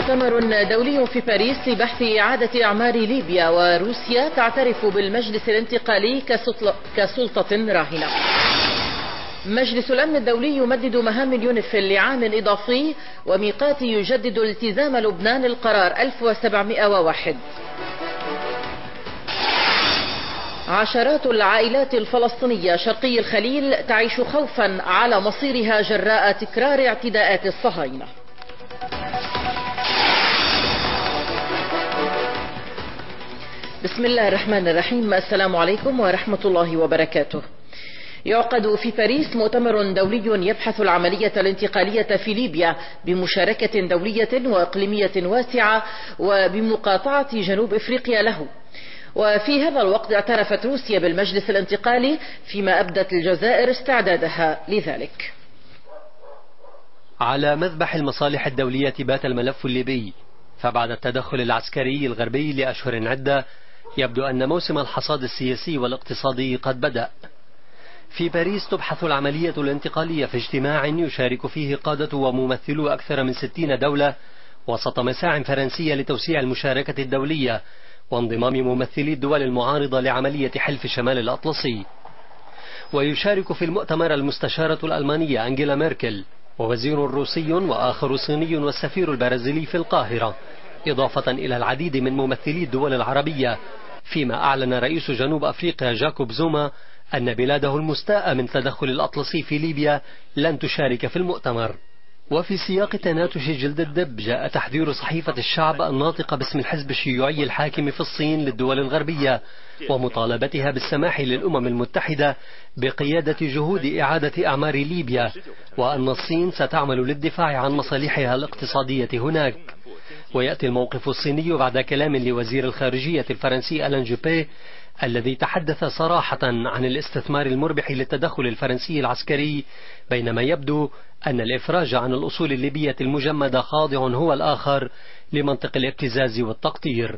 مؤتمر دولي في باريس لبحث إعادة أعمار ليبيا، وروسيا تعترف بالمجلس الانتقالي كسلطة راهنة. مجلس الأمن الدولي يمدد مهام اليونيفيل لعام إضافي، وميقاتي يجدد التزام لبنان القرار 1701. عشرات العائلات الفلسطينية شرقي الخليل تعيش خوفا على مصيرها جراء تكرار اعتداءات الصهاينة. بسم الله الرحمن الرحيم. السلام عليكم ورحمة الله وبركاته. يعقد في باريس مؤتمر دولي يبحث العملية الانتقالية في ليبيا بمشاركة دولية وإقليمية واسعة وبمقاطعة جنوب إفريقيا له. وفي هذا الوقت اعترفت روسيا بالمجلس الانتقالي، فيما أبدت الجزائر استعدادها لذلك. على مذبح المصالح الدولية بات الملف الليبي، فبعد التدخل العسكري الغربي لأشهر عدة يبدو أن موسم الحصاد السياسي والاقتصادي قد بدأ. في باريس تبحث العملية الانتقالية في اجتماع يشارك فيه قادة وممثلو أكثر من 60 دولة وسط مساع فرنسية لتوسيع المشاركة الدولية وانضمام ممثلي الدول المعارضة لعملية حلف شمال الأطلسي. ويشارك في المؤتمر المستشارة الألمانية أنجيلا ميركل ووزير روسي وآخر صيني والسفير البرازيلي في القاهرة، إضافة إلى العديد من ممثلي الدول العربية، فيما أعلن رئيس جنوب أفريقيا جاكوب زوما أن بلاده المستاءة من تدخل الأطلسي في ليبيا لن تشارك في المؤتمر. وفي سياق تناتش جلد الدب جاء تحذير صحيفة الشعب الناطقة باسم الحزب الشيوعي الحاكم في الصين للدول الغربية ومطالبتها بالسماح للأمم المتحدة بقيادة جهود إعادة أعمار ليبيا، وأن الصين ستعمل للدفاع عن مصالحها الاقتصادية هناك. ويأتي الموقف الصيني بعد كلام لوزير الخارجية الفرنسي ألان جوبي الذي تحدث صراحة عن الاستثمار المربح للتدخل الفرنسي العسكري، بينما يبدو أن الإفراج عن الأصول الليبية المجمدة خاضع هو الآخر لمنطق الابتزاز والتقطير.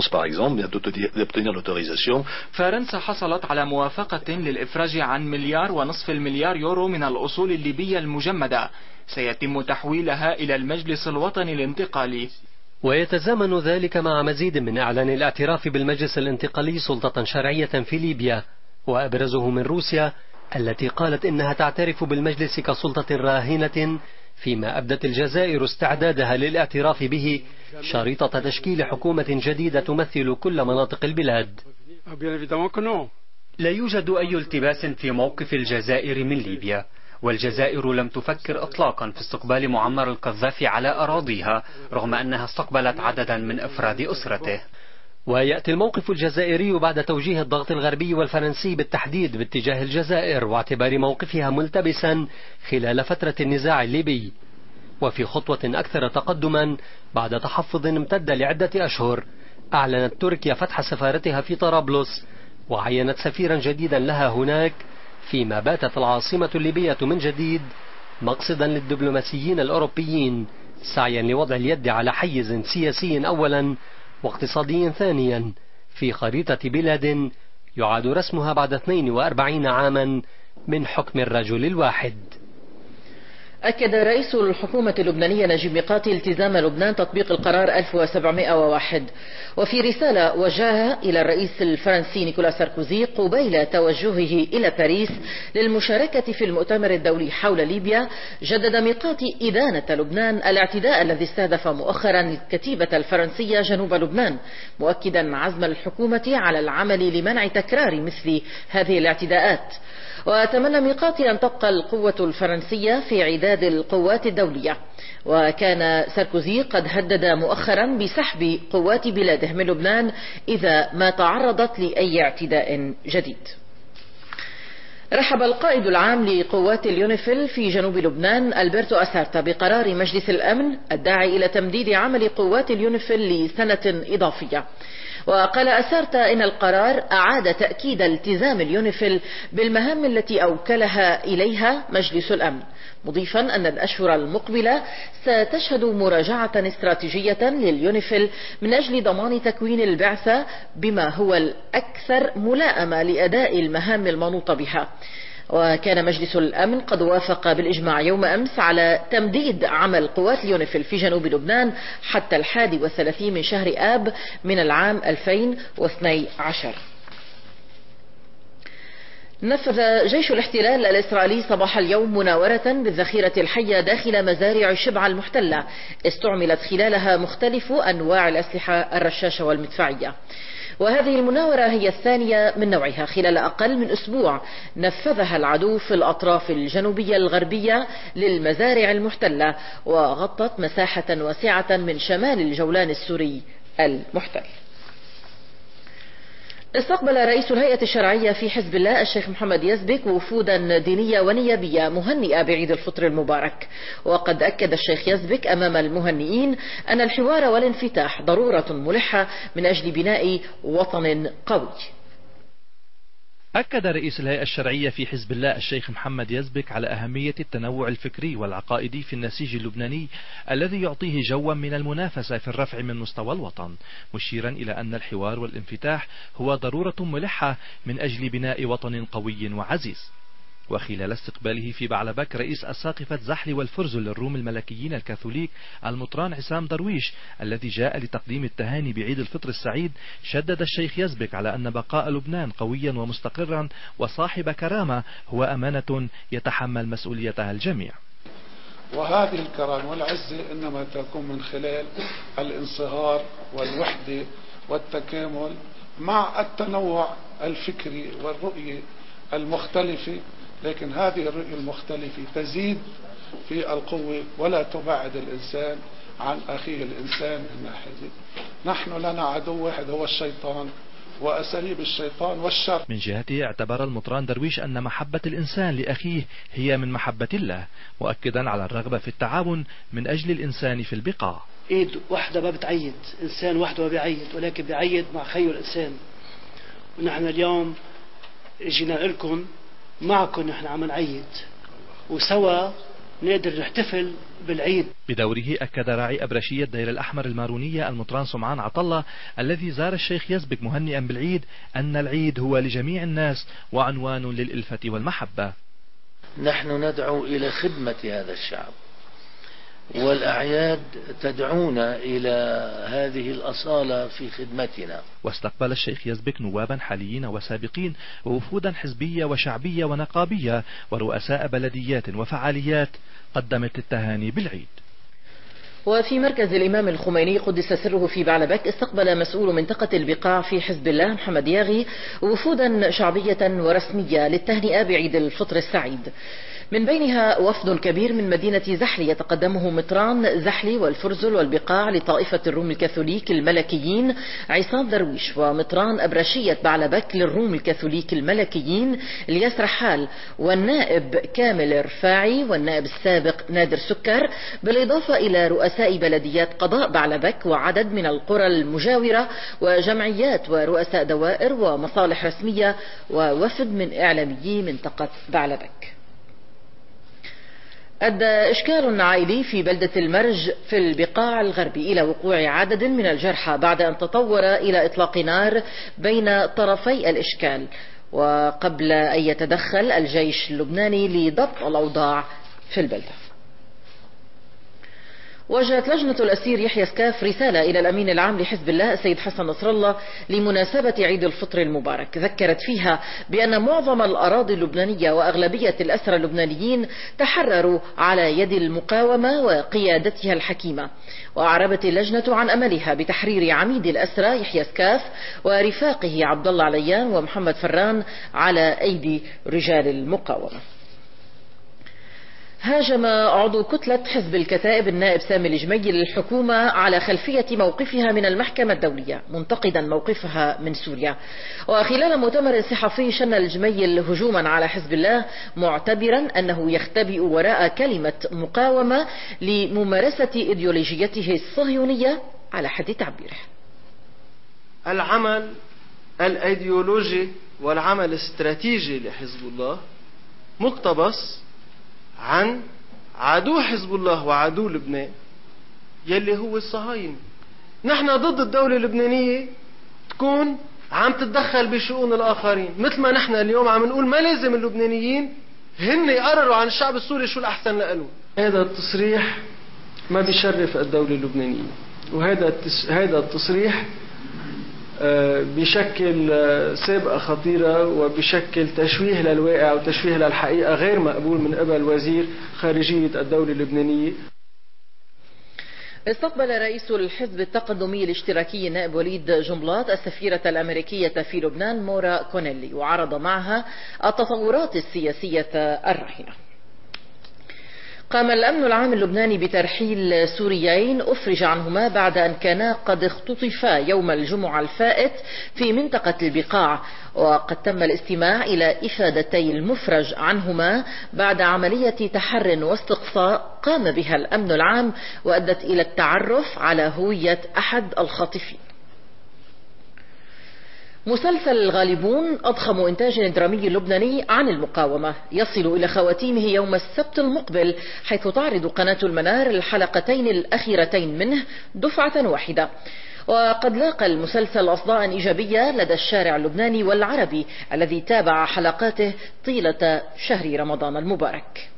فرنسا حصلت على موافقة للإفراج عن 1.5 مليار يورو من الأصول الليبية المجمدة، سيتم تحويلها إلى المجلس الوطني الانتقالي. ويتزامن ذلك مع مزيد من إعلان الاعتراف بالمجلس الانتقالي سلطة شرعية في ليبيا، وأبرزه من روسيا التي قالت إنها تعترف بالمجلس كسلطة راهنة، فيما أبدت الجزائر استعدادها للاعتراف به شريطة تشكيل حكومة جديدة تمثل كل مناطق البلاد. لا يوجد أي التباس في موقف الجزائر من ليبيا، والجزائر لم تفكر إطلاقا في استقبال معمر القذافي على أراضيها، رغم أنها استقبلت عددا من أفراد أسرته. ويأتي الموقف الجزائري بعد توجيه الضغط الغربي والفرنسي بالتحديد باتجاه الجزائر واعتبار موقفها ملتبسا خلال فترة النزاع الليبي، وفي خطوة أكثر تقدما بعد تحفظ امتد لعدة أشهر أعلنت تركيا فتح سفارتها في طرابلس وعينت سفيرا جديدا لها هناك، فيما باتت العاصمة الليبية من جديد مقصدا للدبلوماسيين الأوروبيين سعيا لوضع اليد على حيز سياسي أولا واقتصادي ثانيا في خريطة بلاد يعاد رسمها بعد 42 عاما من حكم الرجل الواحد. أكد رئيس الحكومة اللبنانية نجيب ميقاتي التزام لبنان تطبيق القرار 1701، وفي رسالة وجهها إلى الرئيس الفرنسي نيكولا ساركوزي قبيل توجهه إلى باريس للمشاركة في المؤتمر الدولي حول ليبيا، جدد ميقاتي إدانة لبنان الاعتداء الذي استهدف مؤخرا الكتيبة الفرنسية جنوب لبنان، مؤكدا عزم الحكومة على العمل لمنع تكرار مثل هذه الاعتداءات. وتمنى ميقاتي أن تبقى القوة الفرنسية في عداد القوات الدولية، وكان ساركوزي قد هدد مؤخرا بسحب قوات بلاده من لبنان إذا ما تعرضت لأي اعتداء جديد. رحب القائد العام لقوات اليونيفيل في جنوب لبنان ألبرتو أسارتا بقرار مجلس الأمن الداعي إلى تمديد عمل قوات اليونيفيل لسنة إضافية. وقال أسارتا إن القرار أعاد تأكيد التزام اليونيفيل بالمهام التي أوكلها إليها مجلس الأمن، مضيفا أن الأشهر المقبلة ستشهد مراجعة استراتيجية لليونيفيل من أجل ضمان تكوين البعثة بما هو الأكثر ملائمة لأداء المهام المنوطة بها. وكان مجلس الأمن قد وافق بالإجماع يوم أمس على تمديد عمل قوات اليونيفيل في جنوب لبنان حتى 31 من شهر آب من العام 2012. نفذ جيش الاحتلال الإسرائيلي صباح اليوم مناورة بالذخيرة الحية داخل مزارع شبعا المحتلة استعملت خلالها مختلف أنواع الأسلحة الرشاشة والمدفعية. وهذه المناورة هي الثانية من نوعها خلال أقل من أسبوع نفذها العدو في الأطراف الجنوبية الغربية للمزارع المحتلة، وغطت مساحة واسعة من شمال الجولان السوري المحتل. استقبل رئيس الهيئة الشرعية في حزب الله الشيخ محمد يزبك وفودا دينية ونيابية مهنئة بعيد الفطر المبارك. وقد أكد الشيخ يزبك أمام المهنئين أن الحوار والانفتاح ضرورة ملحة من أجل بناء وطن قوي. أكد رئيس الهيئة الشرعية في حزب الله الشيخ محمد يزبك على أهمية التنوع الفكري والعقائدي في النسيج اللبناني الذي يعطيه جوا من المنافسة في الرفع من مستوى الوطن، مشيرا إلى أن الحوار والانفتاح هو ضرورة ملحة من أجل بناء وطن قوي وعزيز. وخلال استقباله في بعلبك رئيس أساقفة زحل والفرز للروم الملكيين الكاثوليك المطران عسام درويش الذي جاء لتقديم التهاني بعيد الفطر السعيد، شدد الشيخ يزبك على أن بقاء لبنان قويا ومستقرا وصاحب كرامة هو أمانة يتحمل مسؤوليتها الجميع. وهذه الكرامة والعزة إنما تكون من خلال الانصهار والوحدة والتكامل مع التنوع الفكري والرؤية المختلفة، لكن هذه الرؤية المختلفة تزيد في القوة ولا تبعد الإنسان عن أخيه الإنسان من ناحية. نحن لنا عدو واحد هو الشيطان وأساليب الشيطان والشر. من جهته اعتبر المطران درويش أن محبة الإنسان لأخيه هي من محبة الله، مؤكدا على الرغبة في التعاون من أجل الإنسان في البقاع. إيد واحدة ما بتعيد، إنسان وحده ما بيعيد، ولكن بيعيد مع خيه الإنسان. ونحن اليوم جينا لكم معكم، نحن عم نعيد وسوا نقدر نحتفل بالعيد. بدوره أكد راعي أبرشية دير الأحمر المارونية المطران سمعان عطلة الذي زار الشيخ يزبك مهنئا بالعيد أن العيد هو لجميع الناس وعنوان للإلفة والمحبة. نحن ندعو إلى خدمة هذا الشعب، والأعياد تدعونا إلى هذه الأصالة في خدمتنا. واستقبل الشيخ يزبك نوابا حاليين وسابقين ووفودا حزبية وشعبية ونقابية ورؤساء بلديات وفعاليات قدمت التهاني بالعيد. وفي مركز الإمام الخميني قدس سره في بعلبك استقبل مسؤول منطقة البقاع في حزب الله محمد ياغي وفودا شعبية ورسمية للتهنئة بعيد الفطر السعيد، من بينها وفد كبير من مدينة زحل يتقدمه مطران زحل والفرزل والبقاع لطائفة الروم الكاثوليك الملكيين عصام درويش، ومطران أبرشية بعلبك للروم الكاثوليك الملكيين الياس رحال، والنائب كامل الرفاعي والنائب السابق نادر سكر، بالإضافة إلى رؤساء بلديات قضاء بعلبك وعدد من القرى المجاورة وجمعيات ورؤساء دوائر ومصالح رسمية ووفد من إعلاميي منطقة بعلبك. أدى إشكال عائلي في بلدة المرج في البقاع الغربي إلى وقوع عدد من الجرحى بعد أن تطور إلى إطلاق نار بين طرفي الإشكال، وقبل أن يتدخل الجيش اللبناني لضبط الأوضاع في البلدة. وجهت لجنة الأسير يحيى سكاف رسالة إلى الأمين العام لحزب الله السيد حسن نصر الله لمناسبة عيد الفطر المبارك، ذكرت فيها بأن معظم الأراضي اللبنانية وأغلبية الأسرى اللبنانيين تحرروا على يد المقاومة وقيادتها الحكيمة. وأعربت اللجنة عن أملها بتحرير عميد الأسرى يحيى سكاف ورفاقه عبد الله عليان ومحمد فران على أيدي رجال المقاومة. هاجم عضو كتلة حزب الكتائب النائب سامي الجميل الحكومة على خلفية موقفها من المحكمة الدولية، منتقدا موقفها من سوريا. وخلال مؤتمر صحفي شن الجميل هجوما على حزب الله معتبرا أنه يختبئ وراء كلمة مقاومة لممارسة إيديولوجيته الصهيونية على حد تعبيره. العمل الأيديولوجي والعمل الاستراتيجي لحزب الله مقتبس عن عدو حزب الله وعدو لبنان يلي هو الصهاينة. نحن ضد الدولة اللبنانية تكون عم تتدخل بشؤون الآخرين، مثل ما نحن اليوم عم نقول ما لازم اللبنانيين هن يقرروا عن الشعب السوري شو الأحسن لهم. هذا التصريح ما بيشرف الدولة اللبنانية، وهذا التصريح بشكل سابقة خطيرة وبشكل تشويه للواقع وتشويه للحقيقة غير مقبول من قبل وزير خارجية الدولة اللبنانية. استقبل رئيس الحزب التقدمي الاشتراكي النائب وليد جنبلاط السفيرة الأمريكية في لبنان مورا كونيلي، وعرض معها التطورات السياسية الراهنة. قام الأمن العام اللبناني بترحيل سوريين أفرج عنهما بعد أن كانا قد اختطفا يوم الجمعة الفائت في منطقة البقاع، وقد تم الاستماع إلى إفادتي المفرج عنهما بعد عملية تحر واستقصاء قام بها الأمن العام وأدت إلى التعرف على هوية أحد الخاطفين. مسلسل الغالبون أضخم إنتاج درامي لبناني عن المقاومة يصل إلى خواتيمه يوم السبت المقبل، حيث تعرض قناة المنار الحلقتين الأخيرتين منه دفعة واحدة. وقد لاقى المسلسل أصداء إيجابية لدى الشارع اللبناني والعربي الذي تابع حلقاته طيلة شهر رمضان المبارك.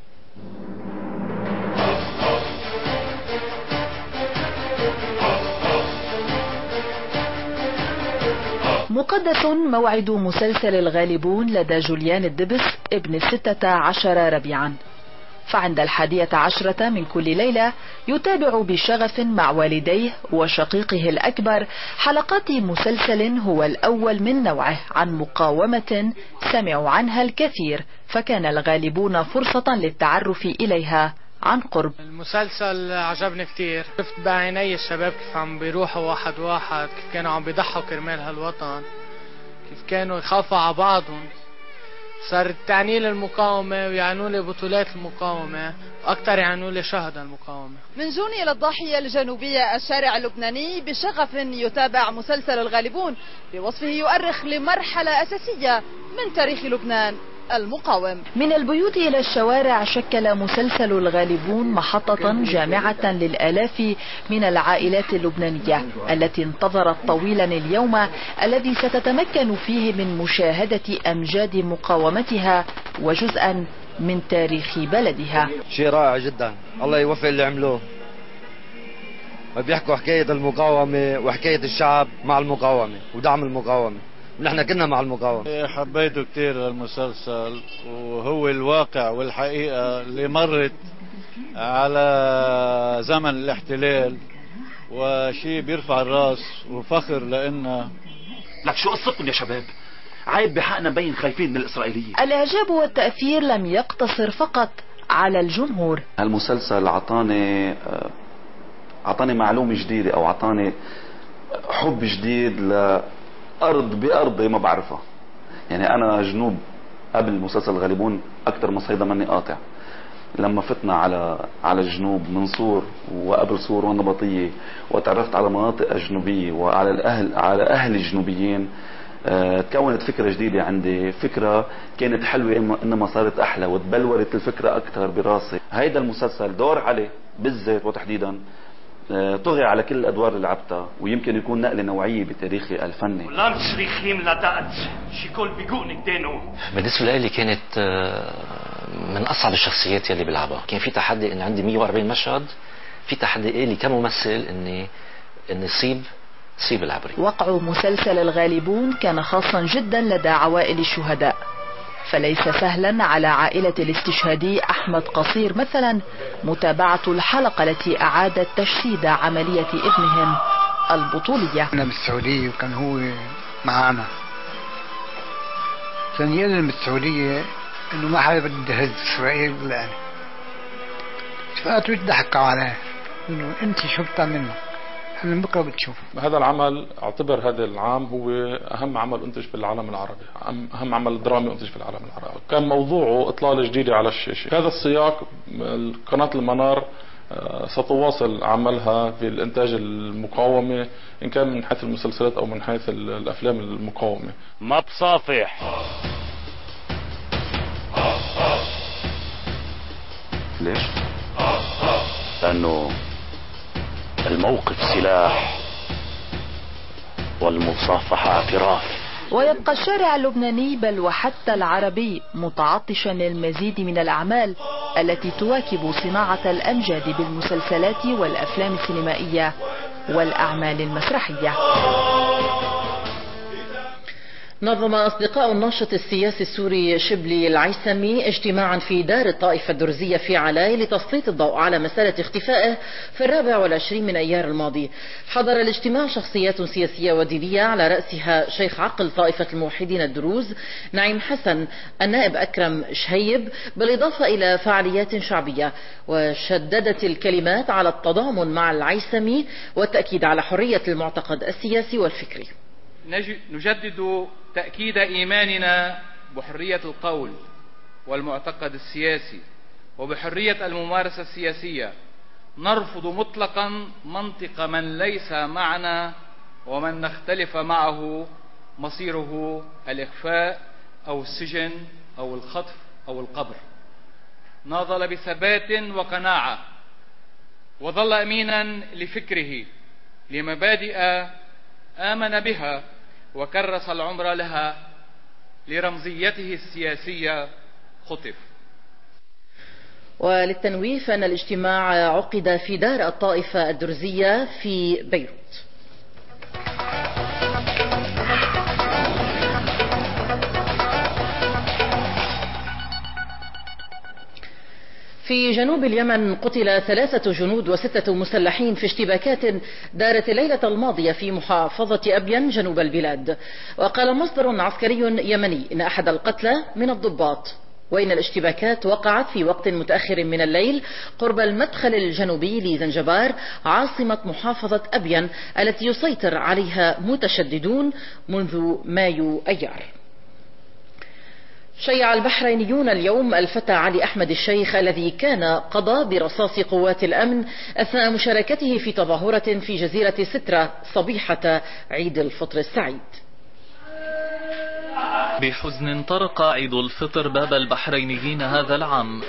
مقدس موعد مسلسل الغالبون لدى جوليان الدبس ابن 16 ربيعا، فعند 11 من كل ليلة يتابع بشغف مع والديه وشقيقه الأكبر حلقات مسلسل هو الأول من نوعه عن مقاومة سمعوا عنها الكثير، فكان الغالبون فرصة للتعرف إليها عن قرب. المسلسل عجبني كتير، شفت بعيني الشباب كيف عم بيروحوا واحد واحد، كيف كانوا عم بيضحوا كرمال هالوطن، كيف كانوا يخافوا على بعضهم. صار تعني لي المقاومة ويعنوا لي بطولات المقاومة، أكثر يعنوا لي شهداء المقاومة. من جوني إلى الضاحية الجنوبية الشارع اللبناني بشغف يتابع مسلسل الغالبون بوصفه يؤرخ لمرحلة أساسية من تاريخ لبنان المقاوم. من البيوت إلى الشوارع شكل مسلسل الغالبون محطة جامعة للآلاف من العائلات اللبنانية التي انتظرت طويلا اليوم الذي ستتمكن فيه من مشاهدة أمجاد مقاومتها وجزءا من تاريخ بلدها. شيء رائع جدا، الله يوفق اللي عملوه. بيحكوا حكاية المقاومة وحكاية الشعب مع المقاومة ودعم المقاومة، نحن كنا مع المقاومة. حبيته كتير المسلسل، وهو الواقع والحقيقة اللي مرت على زمن الاحتلال، وشيء بيرفع الراس وفخر لنا. لك شو قصتكم يا شباب؟ عيب بحقنا نبين خايفين من الإسرائيليين. الإعجاب والتأثير لم يقتصر فقط على الجمهور. هالمسلسل عطاني معلومة جديدة، أو عطاني حب جديد أرض بأرضي ما بعرفها. يعني أنا جنوب قبل مسلسل الغالبون أكثر من صيدا مني قاطع. لما فتنا على الجنوب من صور وقبل صور والنبطية، وتعرفت على مناطق أجنبية وعلى على أهل الجنوبيين، تكونت فكرة جديدة عندي، فكرة كانت حلوة إنما صارت أحلى وتبلورت الفكرة أكثر براسي. هيدا المسلسل دور عليه بالذات وتحديدا طغي على كل الأدوار اللي لعبتها، ويمكن يكون نقلة نوعية بتاريخي الفني. بالنسبة لي كانت من أصعب الشخصيات يلي بلعبها. كان في تحدي إن عندي 140 مشهد، في تحدي إلي كممثل إني صيب العبري. وقع مسلسل الغالبون كان خاصا جدا لدى عوائل الشهداء، فليس سهلا على عائلة الاستشهادي أحمد قصير مثلا متابعة الحلقة التي أعادت تجسيد عملية ابنهم البطولية. أنا بالسعودية وكان هو معنا، ثانيا بالسعودية إنه ما حدا بده يهز إسرائيل إلا أنا، فقالوا يضحكوا عليه إنه أنت شو بتعملنا، من بكره بتشوف. هذا العمل اعتبر هذا العام هو اهم عمل انتج في العالم العربي، اهم عمل درامي انتج في العالم العربي. كان موضوعه اطلالة جديدة على الشاشة. هذا السياق قناة المنار ستواصل عملها في الانتاج المقاومة، ان كان من حيث المسلسلات او من حيث الافلام المقاومة. ما بصافح. ليش؟ لانه الموقف سلاح والمصافحة اعتراف. ويبقى الشارع اللبناني بل وحتى العربي متعطشا للمزيد من الأعمال التي تواكب صناعة الأمجاد بالمسلسلات والأفلام السينمائية والأعمال المسرحية. نظم أصدقاء الناشط السياسي السوري شبلي العيسمي اجتماعا في دار الطائفة الدرزية في علاي لتسليط الضوء على مسألة اختفائه في 24 من أيار الماضي. حضر الاجتماع شخصيات سياسية ودينية على رأسها شيخ عقل طائفة الموحدين الدروز نعيم حسن، النائب أكرم شهيب، بالإضافة إلى فعاليات شعبية. وشددت الكلمات على التضامن مع العيسمي والتأكيد على حرية المعتقد السياسي والفكري. نجدد تأكيد إيماننا بحرية القول والمعتقد السياسي وبحرية الممارسة السياسية. نرفض مطلقا منطق من ليس معنا ومن نختلف معه مصيره الإخفاء أو السجن أو الخطف أو القبر. ناضل بثبات وقناعة وظل أمينا لفكره لمبادئ آمن بها وكرس العمر لها. لرمزيته السياسية خطف. وللتنويه فإن الاجتماع عقد في دار الطائفة الدرزية في بيروت. في جنوب اليمن قتل 3 جنود و6 مسلحين في اشتباكات دارت الليلة الماضية في محافظة أبين جنوب البلاد. وقال مصدر عسكري يمني إن أحد القتلى من الضباط، وإن الاشتباكات وقعت في وقت متأخر من الليل قرب المدخل الجنوبي لزنجبار عاصمة محافظة أبين التي يسيطر عليها متشددون منذ مايو أيار. شيع البحرينيون اليوم الفتى علي أحمد الشيخ الذي كان قضى برصاص قوات الأمن أثناء مشاركته في تظاهرة في جزيرة سترة صبيحة عيد الفطر السعيد. بحزن طرق عيد الفطر باب البحرينيين هذا العام.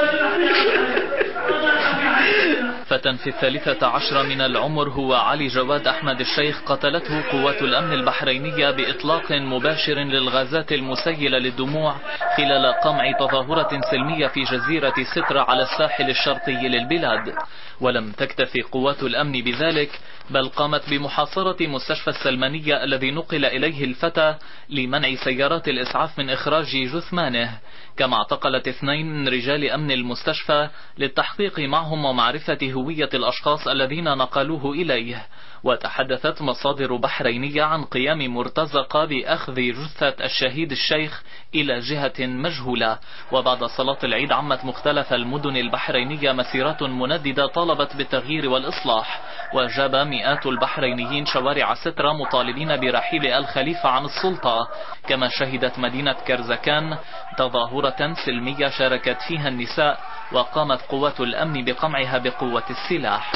فتى في 13 من العمر هو علي جواد أحمد الشيخ قتلته قوات الأمن البحرينية بإطلاق مباشر للغازات المسيلة للدموع خلال قمع تظاهرة سلمية في جزيرة سترة على الساحل الشرقي للبلاد. ولم تكتفي قوات الأمن بذلك، بل قامت بمحاصرة مستشفى السلمانية الذي نقل إليه الفتى لمنع سيارات الإسعاف من إخراج جثمانه. كما اعتقلت 2 من رجال أمن المستشفى للتحقيق معهم ومعرفة هوية الأشخاص الذين نقلوه إليه. وتحدثت مصادر بحرينية عن قيام مرتزقة بأخذ جثة الشهيد الشيخ إلى جهة مجهولة. وبعد صلاة العيد عمت مختلف المدن البحرينية مسيرات منددة طالبت بالتغيير والإصلاح. وجاب مئات البحرينيين شوارع سترة مطالبين برحيل الخليفة عن السلطة. كما شهدت مدينة كرزكان تظاهرة سلمية شاركت فيها النساء، وقامت قوات الأمن بقمعها بقوة السلاح.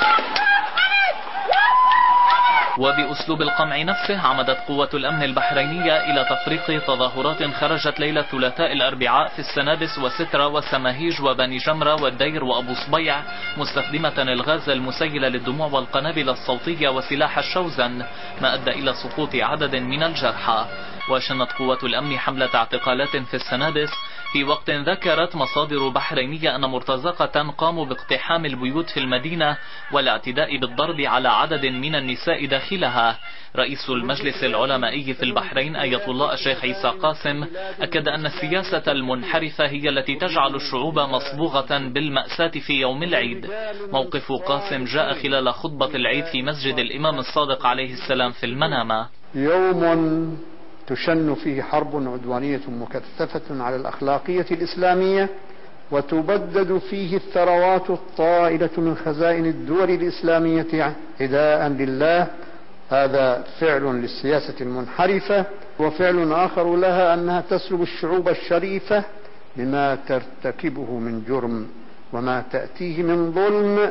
وبأسلوب القمع نفسه عمدت قوة الأمن البحرينية إلى تفريق تظاهرات خرجت ليلة ثلاثاء الأربعاء في السنابس وسترة وسماهيج وبني جمرة والدير وأبو صبيع، مستخدمة الغاز المسيل للدموع والقنابل الصوتية وسلاح الشوزن، ما أدى إلى سقوط عدد من الجرحى. وشنت قوة الأمن حملة اعتقالات في السنابس، في وقت ذكرت مصادر بحرينية أن مرتزقة قاموا باقتحام البيوت في المدينة والاعتداء بالضرب على عدد من النساء داخلها. رئيس المجلس العلمائي في البحرين آية الله الشيخ عيسى قاسم أكد أن السياسة المنحرفة هي التي تجعل الشعوب مصبوغة بالمأساة في يوم العيد. موقف قاسم جاء خلال خطبة العيد في مسجد الإمام الصادق عليه السلام في المنامة. يوم تشن فيه حرب عدوانية مكثفة على الأخلاقية الإسلامية، وتبدد فيه الثروات الطائلة من خزائن الدول الإسلامية عداء لله. هذا فعل للسياسة المنحرفة، وفعل آخر لها أنها تسلب الشعوب الشريفة بما ترتكبه من جرم وما تأتيه من ظلم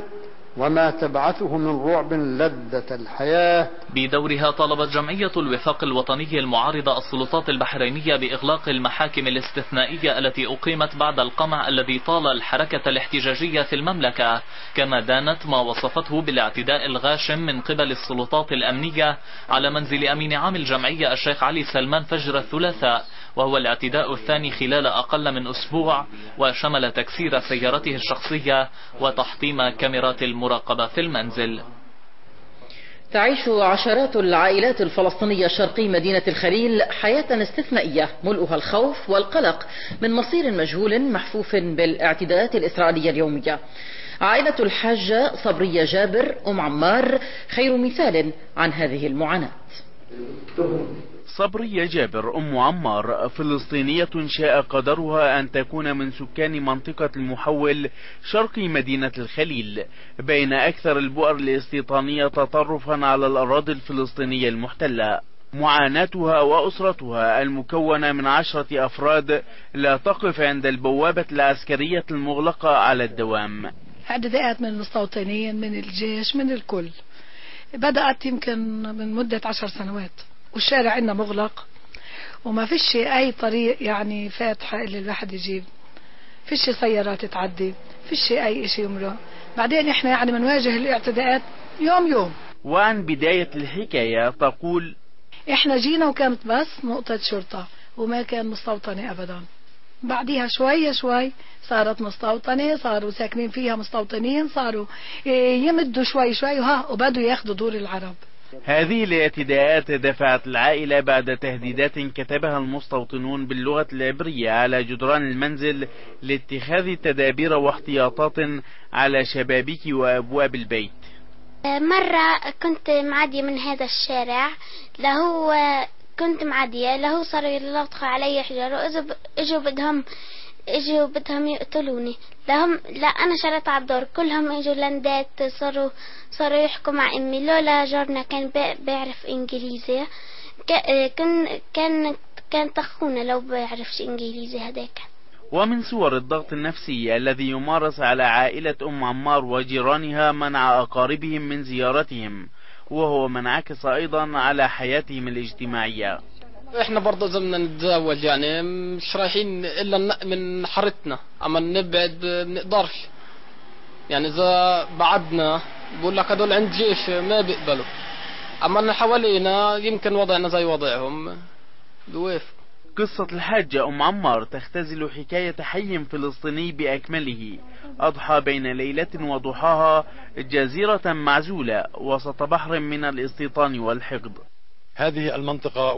وما تبعثه من رعب لذة الحياة. بدورها طلبت جمعية الوفاق الوطني المعارضة السلطات البحرينية بإغلاق المحاكم الاستثنائية التي أقيمت بعد القمع الذي طال الحركة الاحتجاجية في المملكة، كما دانت ما وصفته بالاعتداء الغاشم من قبل السلطات الأمنية على منزل أمين عام الجمعية الشيخ علي سلمان فجر الثلاثاء، وهو الاعتداء الثاني خلال أقل من أسبوع، وشمل تكسير سيارته الشخصية وتحطيم كاميرات المراقبة في المنزل. تعيش عشرات العائلات الفلسطينية شرقي مدينة الخليل حياة استثنائية ملؤها الخوف والقلق من مصير مجهول محفوف بالاعتداءات الإسرائيلية اليومية. عائلة الحاجة صبرية جابر أم عمار خير مثال عن هذه المعاناة. صبرية جابر أم عمار فلسطينية شاء قدرها أن تكون من سكان منطقة المحول شرق مدينة الخليل، بين أكثر البؤر الاستيطانية تطرفا على الأراضي الفلسطينية المحتلة. معاناتها وأسرتها المكونة من 10 أفراد لا تقف عند البوابة العسكرية المغلقة على الدوام. اعتداءات من المستوطنين، من الجيش، من الكل. بدأت يمكن من مدة 10 سنوات، والشارع عندنا مغلق وما فيش أي طريق يعني فاتحة اللي الواحد يجيب، فيش سيارات تعدي، فيش أي شيء يمرق. بعدين إحنا يعني بنواجه الاعتداءات يوم. وعن بداية الحكاية تقول: إحنا جينا وكانت بس نقطة شرطة وما كان مستوطنة أبدا. بعديها شوي صارت مستوطنة، صاروا ساكنين فيها مستوطنين، صاروا يمدوا شوي وبدوا ياخدوا دور العرب. هذه الاعتداءات دفعت العائلة بعد تهديدات كتبها المستوطنون باللغة العبرية على جدران المنزل لاتخاذ تدابير واحتياطات على شبابيك وأبواب البيت. مرة كنت معدية من هذا الشارع، لهو صاروا يلطخوا علي حجر، اجوا بدهم يقتلوني. لا انا شريت على الدور، كلهم اجوا لندات، صاروا يحكوا مع امي. لولا جارنا كان بيعرف انجليزي كان تخونا لو بيعرفش انجليزي هداك. ومن صور الضغط النفسي الذي يمارس على عائلة أم عمار وجيرانها منع أقاربهم من زيارتهم، وهو من انعكس أيضا على حياتهم الاجتماعية. احنا برضه إذا بدنا نتزوج يعني مش رايحين إلا من حارتنا، أما نبعد بنقدرش. يعني إذا بعدنا بقول لك هدول عند جيش ما بيقبلوا، أما اللي حوالينا يمكن وضعنا زي وضعهم بوافق. قصة الحاجة أم عمار تختزل حكاية حي فلسطيني بأكمله، أضحى بين ليلة وضحاها جزيرة معزولة وسط بحر من الاستيطان والحقد. هذه المنطقة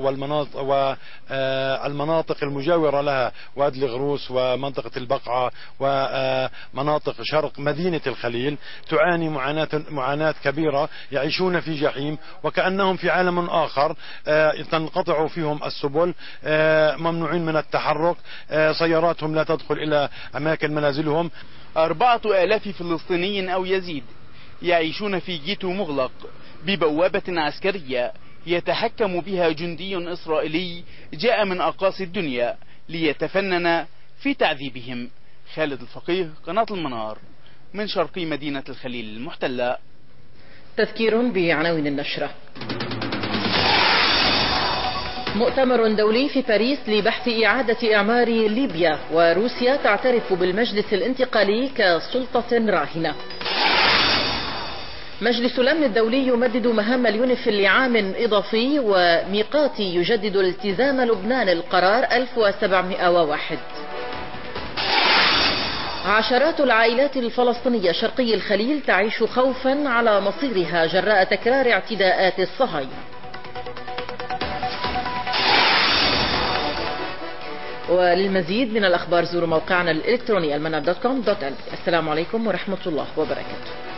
والمناطق المجاورة لها، وادي الغروس ومنطقة البقعة ومناطق شرق مدينة الخليل، تعاني معاناة كبيرة، يعيشون في جحيم وكأنهم في عالم آخر. تنقطع فيهم السبل، ممنوعين من التحرك، سياراتهم لا تدخل إلى أماكن منازلهم. 4000 فلسطيني أو يزيد يعيشون في جيتو مغلق ببوابة عسكرية يتحكم بها جندي إسرائيلي جاء من أقاصي الدنيا ليتفنن في تعذيبهم. خالد الفقيه، قناة المنار، من شرقي مدينة الخليل المحتلة. تذكير بعناوين النشرة. مؤتمر دولي في باريس لبحث إعادة إعمار ليبيا، وروسيا تعترف بالمجلس الانتقالي كسلطة راهنة. مجلس الأمن الدولي يمدد مهام اليونيفيل لعام إضافي، وميقاتي يجدد التزام لبنان القرار 1701. عشرات العائلات الفلسطينية شرقي الخليل تعيش خوفا على مصيرها جراء تكرار اعتداءات الصهاينة. وللمزيد من الأخبار زوروا موقعنا الإلكتروني almanar.com.lb. السلام عليكم ورحمة الله وبركاته.